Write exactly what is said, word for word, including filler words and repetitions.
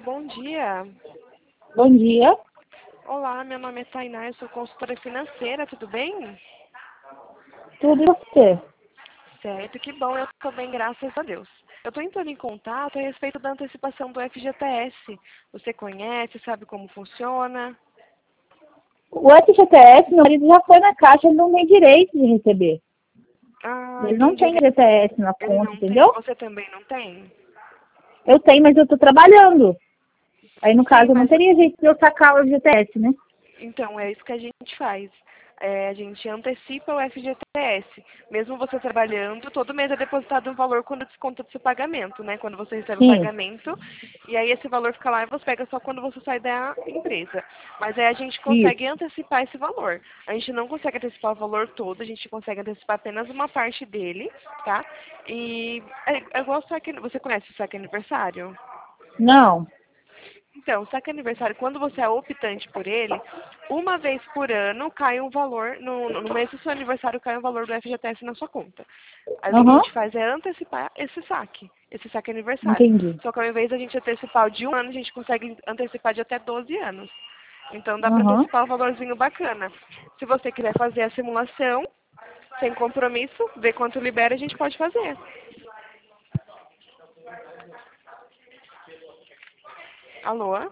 bom dia. Bom dia. Olá, meu nome é Tainá, eu sou consultora financeira, tudo bem? Tudo e você? Certo, que bom, eu estou bem, graças a Deus. Eu estou entrando em contato a respeito da antecipação do F G T S. Você conhece, sabe como funciona? O F G T S, meu marido já foi na caixa, ele não tem direito de receber. Ah, Ele não entendi. tem F G T S na Ele conta, não tem, entendeu? você também não tem? Eu tenho, mas eu estou trabalhando. Aí, no Sim, caso, não mas teria jeito de eu sacar o F G T S, né? então, é isso que a gente faz. É, a gente antecipa o F G T S. Mesmo você trabalhando, todo mês é depositado um valor quando desconta do seu pagamento, né? Quando você recebe o Sim. pagamento. E aí esse valor fica lá e você pega só quando você sai da empresa. Mas aí a gente consegue Isso. antecipar esse valor. A gente não consegue antecipar o valor todo, a gente consegue antecipar apenas uma parte dele, tá? E é, é igual o saque, você conhece o saque aniversário? Não. Então, o saque aniversário, quando você é optante por ele, uma vez por ano cai um valor, no, no mês do seu aniversário cai um valor do F G T S na sua conta. Aí o que a Aham. gente faz é antecipar esse saque, esse saque aniversário. Entendi. Só que ao invés da gente antecipar o de um ano, a gente consegue antecipar de até doze anos. Então dá para Aham. antecipar um valorzinho bacana. Se você quiser fazer a simulação, sem compromisso, ver quanto libera, a gente pode fazer. Alô?